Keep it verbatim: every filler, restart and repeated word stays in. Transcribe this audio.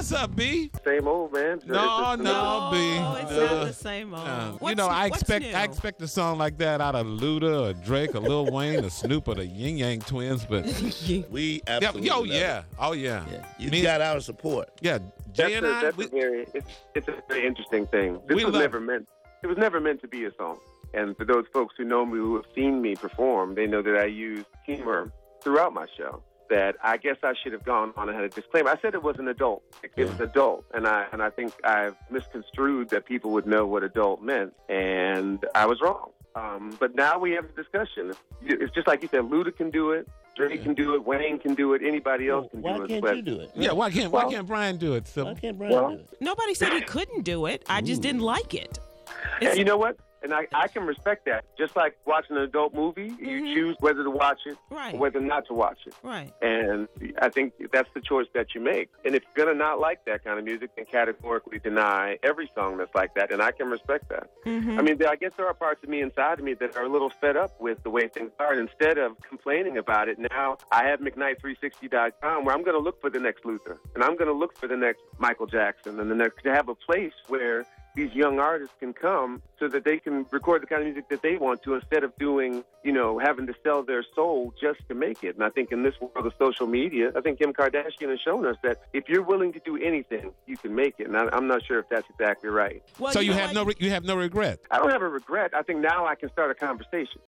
What's up, B? Same old, man. No, no, B. Oh, it's no. not the same old. Uh, you What's- know, I what's expect new? I expect a song like that out of Luda or Drake or Lil Wayne or Snoop or the Yin Yang Twins, but We yeah, absolutely yo, love yeah, it. oh yeah, Yeah. You Me- got our support. yeah. That's, Jay a, and I, that's we, a very, it's, it's a very interesting thing. This We was love never meant, it was never meant to be a song. And for those folks who know me, who have seen me perform, they know that I use humor throughout my show. That I guess I should have gone on and had a disclaimer. I said it was an adult. It, it was adult, and I and I think I've misconstrued that people would know what adult meant, and I was wrong. Um, but now we have a discussion. It's just like you said, Luda can do it, Drake can do it, Wayne can do it, anybody else can Why do it. can't but you do it? yeah. Why can't Why Well- can't Brian do it? So Why can't Brian Well- do it? Nobody said he couldn't do it. I just didn't like it. And It's, you know what? And I, I can respect that. Just like watching an adult movie, you Mhm. choose whether to watch it Right. or whether not to watch it. right. And I think that's the choice that you make. And if you're going to not like that kind of music, then categorically deny every song that's like that. And I can respect that. Mhm. I mean, I guess there are parts of me inside of me that are a little fed up with the way things are. And instead of complaining about it, now I have McKnight three sixty dot com where I'm going to look for the next Luther. And I'm going to look for the next Michael Jackson and the next, to have a place where these young artists can come so that they can record the kind of music that they want to instead of doing, you know, having to sell their soul just to make it. And I think in this world of social media, I think Kim Kardashian has shown us that if you're willing to do anything, you can make it. And I, I'm not sure if that's exactly right. Well, so you know have what? no re- you have no regret. I don't have a regret. I think now I can start a conversation.